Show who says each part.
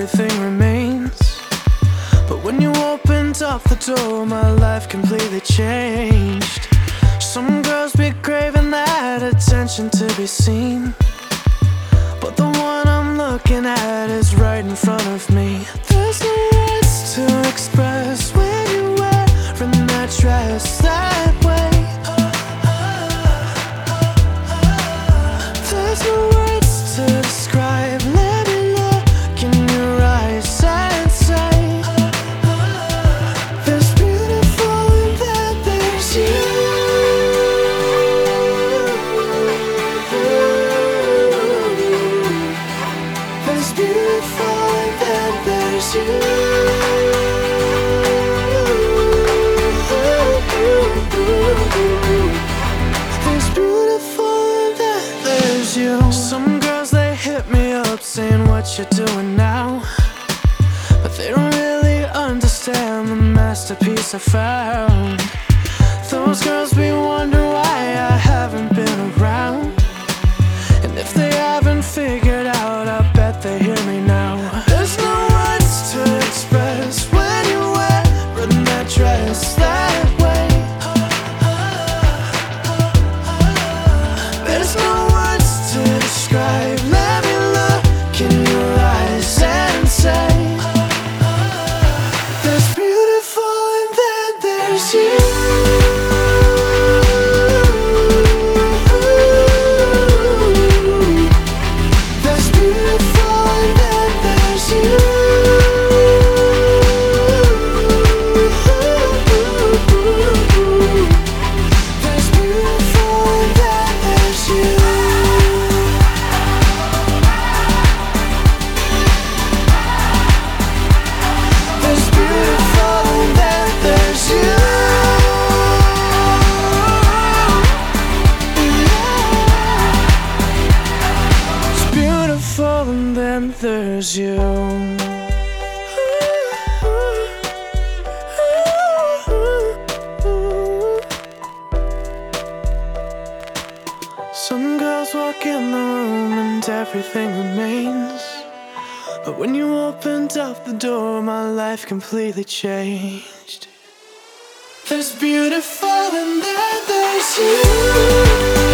Speaker 1: everything remains. But when you opened up the door, my life completely changed. Some girls be craving that attention to be seen, but the one I'm looking at is right in front of me. There's no words to express when you're wearing that dress that way. There's no words to describe. Let me look in your eyes and say, there's beautiful and then there's you. There's beautiful and then there's you. There's beautiful and then there's you. Some girls, they hit me up saying what you're doing now, but they don't really understand the masterpiece I found. Those girls be wondering why I haven't been around, and if they haven't figured out, I bet they hear me now. There's no words to express when you're wearing that dress that way. There's no words to describe. Let me look in your eyes and say, there's beautiful and then there's you. There's beautiful and then there's you. There's beautiful and then there's you. There's beautiful and then there's you. It's beautiful and then there's you. Some girls walk in the room and everything remains, but when you opened up the door, my life completely changed. There's beautiful and then there's you.